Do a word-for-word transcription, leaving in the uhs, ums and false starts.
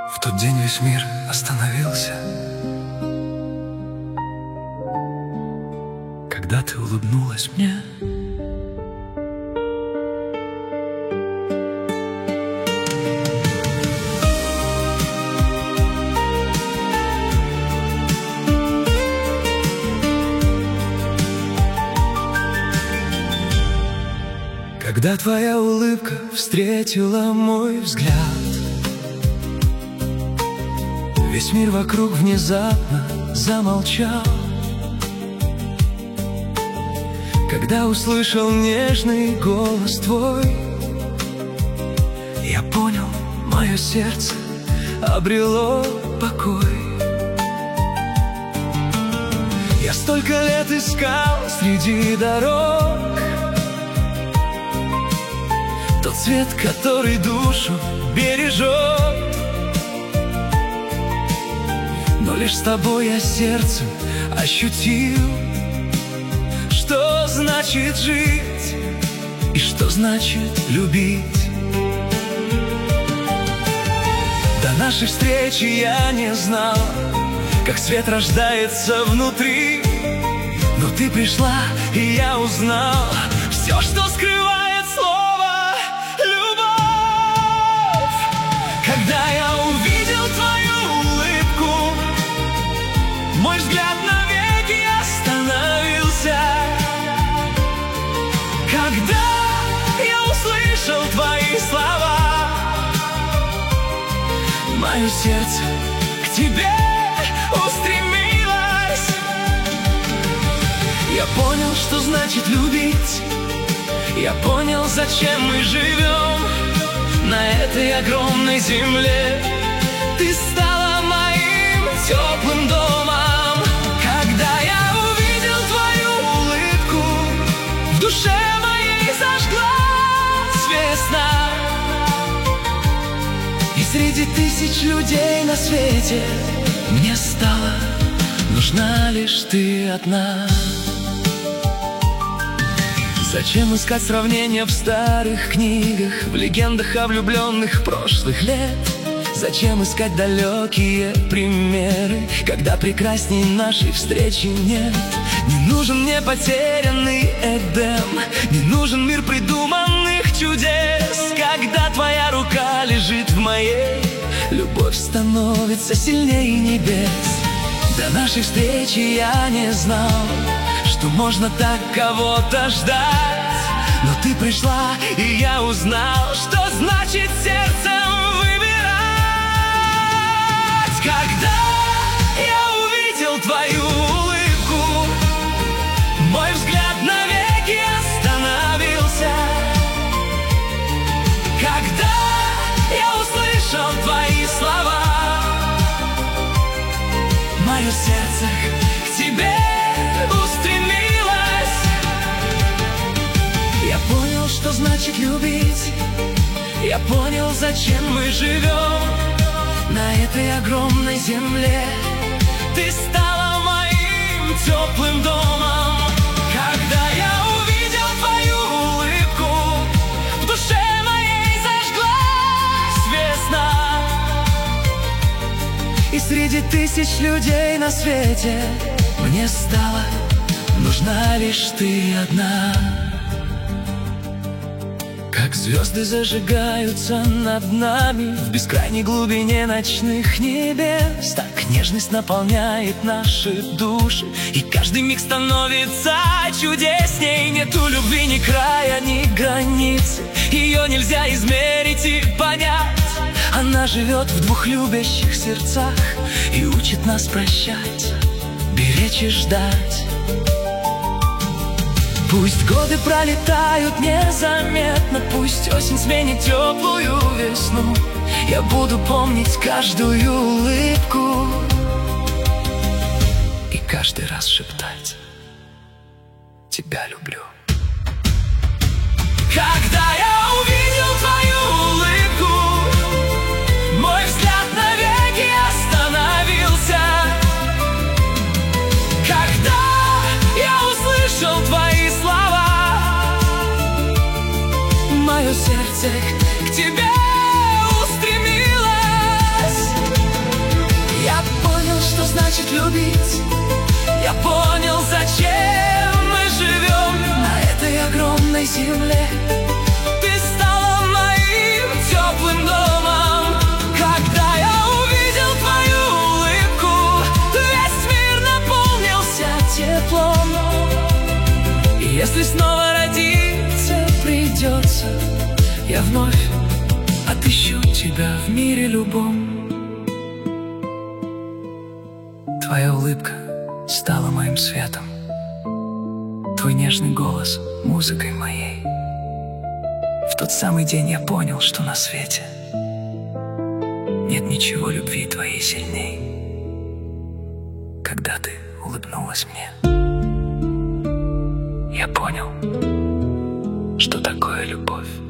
В тот день весь мир остановился, когда ты улыбнулась мне. Когда твоя улыбка встретила мой взгляд, весь мир вокруг внезапно замолчал. Когда услышал нежный голос твой, я понял, мое сердце обрело покой. Я столько лет искал среди дорог тот цвет, который душу бережет. Но лишь с тобой я сердцем ощутил, что значит жить и что значит любить. До нашей встречи я не знал, как свет рождается внутри, но ты пришла, и я узнал все, что скрывает слово любовь. Когда я увидел твою улыбку, мой взгляд навеки остановился. Когда я услышал твои слова, мое сердце к тебе устремилось. Я понял, что значит любить. Я понял, зачем мы живем на этой огромной земле. Ты стала моим теплым домом. Когда я увидел твою улыбку, в душе моей зажглась весна. И среди тысяч людей на свете мне стала нужна лишь ты одна. Зачем искать сравнения в старых книгах, в легендах о влюбленных прошлых лет? Зачем искать далекие примеры, когда прекрасней нашей встречи нет? Не нужен мне потерянный Эдем, не нужен мир придуманных чудес. Когда твоя рука лежит в моей, любовь становится сильнее небес. До нашей встречи я не знал, что можно так кого-то ждать. Но ты пришла, и я узнал, что значит сердцем выбирать. Когда я увидел твою улыбку, мой взгляд навеки остановился. Когда я услышал твои слова, мое сердце к тебе устремилось. Я понял, что значит любить. Я понял, зачем мы живем на этой огромной земле. Ты стала моим теплым домом. Когда я увидел твою улыбку, в душе моей зажглась весна. И среди тысяч людей на свете мне стала нужна лишь ты одна. Как звезды зажигаются над нами в бескрайней глубине ночных небес, так нежность наполняет наши души, и каждый миг становится чудесней. Нету любви ни края, ни границы, ее нельзя измерить и понять. Она живет в двух любящих сердцах и учит нас прощать, беречь и ждать. Пусть годы пролетают незаметно, пусть осень сменит теплую весну, я буду помнить каждую улыбку и каждый раз шептать: тебя люблю. Когда я увидел твою улыбку, мой взгляд навеки остановился. Когда я услышал твои слова, мое сердце к тебе устремилось. значит любить. Я понял, зачем мы живем на этой огромной земле. Ты стала моим теплым домом. Когда я увидел твою улыбку, весь мир наполнился теплом. И если снова родиться придется, я вновь отыщу тебя в мире любом. Твоя улыбка стала моим светом, твой нежный голос — музыкой моей. В тот самый день я понял, что на свете нет ничего любви твоей сильней. Когда ты улыбнулась мне, я понял, что такое любовь.